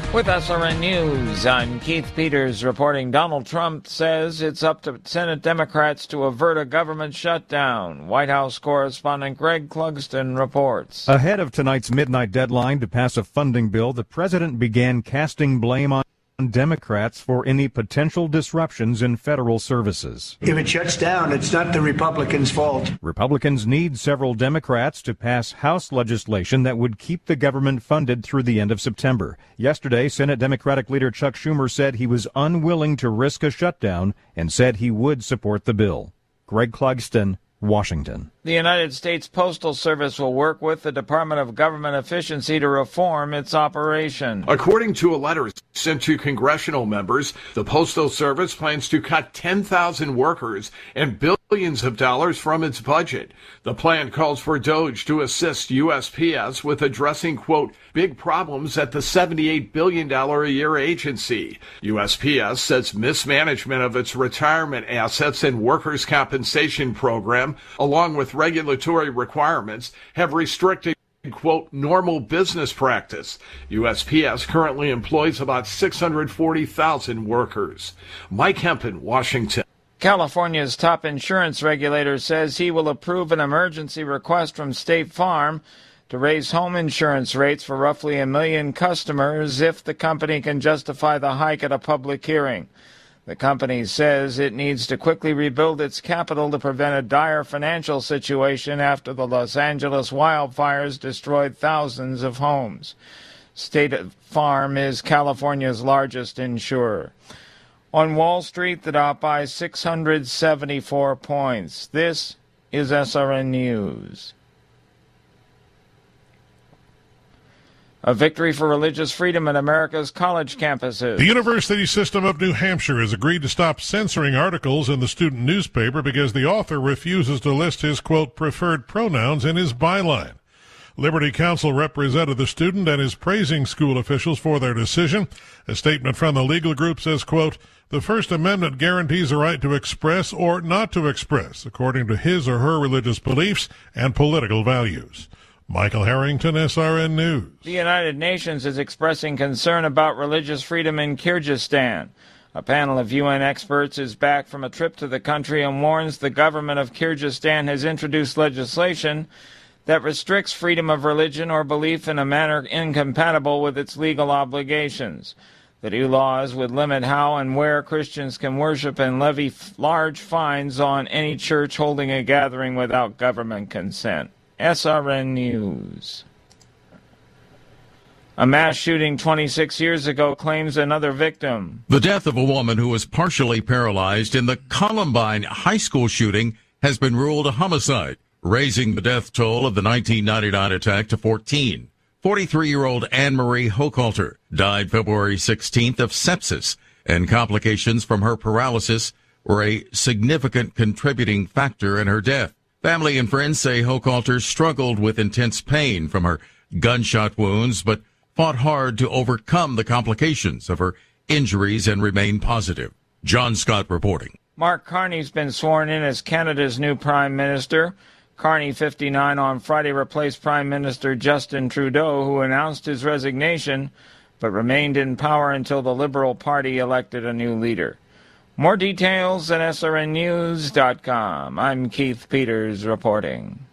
With SRN News, I'm Keith Peters reporting. Donald Trump says it's up to Senate Democrats to avert a government shutdown. White House correspondent Greg Clugston reports. Ahead of tonight's midnight deadline to pass a funding bill, the president began casting blame on Democrats for any potential disruptions in federal services. If it shuts down, it's not the Republicans' fault. Republicans need several Democrats to pass House legislation that would keep the government funded through the end of September. Yesterday, Senate Democratic leader Chuck Schumer said he was unwilling to risk a shutdown and said he would support the bill. Greg Clugston, Washington. The United States Postal Service will work with the Department of Government Efficiency to reform its operation. According to a letter sent to congressional members, the Postal Service plans to cut 10,000 workers and billions of dollars from its budget. The plan calls for DOGE to assist USPS with addressing, quote, big problems at the $78 billion a year agency. USPS says mismanagement of its retirement assets and workers' compensation program, along with regulatory requirements, have restricted, quote, normal business practice. USPS currently employs about 640,000 workers. Mike Hempen, Washington. California's top insurance regulator says he will approve an emergency request from State Farm to raise home insurance rates for roughly 1 million customers if the company can justify the hike at a public hearing. The company says it needs to quickly rebuild its capital to prevent a dire financial situation after the Los Angeles wildfires destroyed thousands of homes. State Farm is California's largest insurer. On Wall Street, the Dow by 674 points. This is SRN News. A victory for religious freedom in America's college campuses. The University System of New Hampshire has agreed to stop censoring articles in the student newspaper because the author refuses to list his, quote, preferred pronouns in his byline. Liberty Counsel represented the student and is praising school officials for their decision. A statement from the legal group says, quote, the First Amendment guarantees a right to express or not to express according to his or her religious beliefs and political values. Michael Harrington, SRN News. The United Nations is expressing concern about religious freedom in Kyrgyzstan. A panel of UN experts is back from a trip to the country and warns the government of Kyrgyzstan has introduced legislation that restricts freedom of religion or belief in a manner incompatible with its legal obligations. The new laws would limit how and where Christians can worship and levy large fines on any church holding a gathering without government consent. SRN News. A mass shooting 26 years ago claims another victim. The death of a woman who was partially paralyzed in the Columbine high school shooting has been ruled a homicide, raising the death toll of the 1999 attack to 14. 43-year-old Anne-Marie Hochhalter died February 16th of sepsis, and complications from her paralysis were a significant contributing factor in her death. Family and friends say Hochhalter struggled with intense pain from her gunshot wounds, but fought hard to overcome the complications of her injuries and remain positive. John Scott reporting. Mark Carney's been sworn in as Canada's new Prime Minister. Carney, 59, on Friday replaced Prime Minister Justin Trudeau, who announced his resignation, but remained in power until the Liberal Party elected a new leader. More details at srnnews.com. I'm Keith Peters reporting.